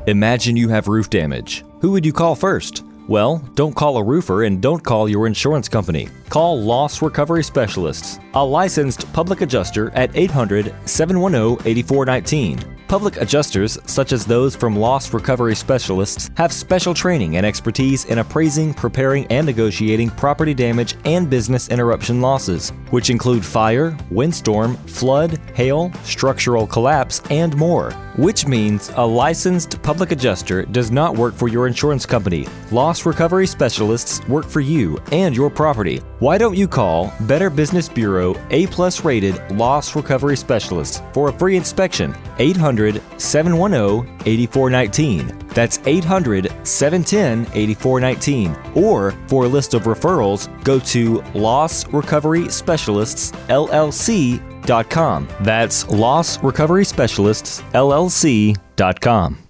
Imagine you have roof damage. Who would you call first? Well, don't call a roofer and don't call your insurance company. Call Loss Recovery Specialists, a licensed public adjuster at 800-710-8419. Public adjusters, such as those from Loss Recovery Specialists, have special training and expertise in appraising, preparing, and negotiating property damage and business interruption losses, which include fire, windstorm, flood, hail, structural collapse, and more. Which means a licensed public adjuster does not work for your insurance company. Loss Recovery Specialists work for you and your property. Why don't you call Better Business Bureau A+ rated Loss Recovery Specialists for a free inspection? 800-710-8419. That's 800-710-8419. Or for a list of referrals, go to LossRecoverySpecialistsLLC.com. That's LossRecoverySpecialistsLLC.com.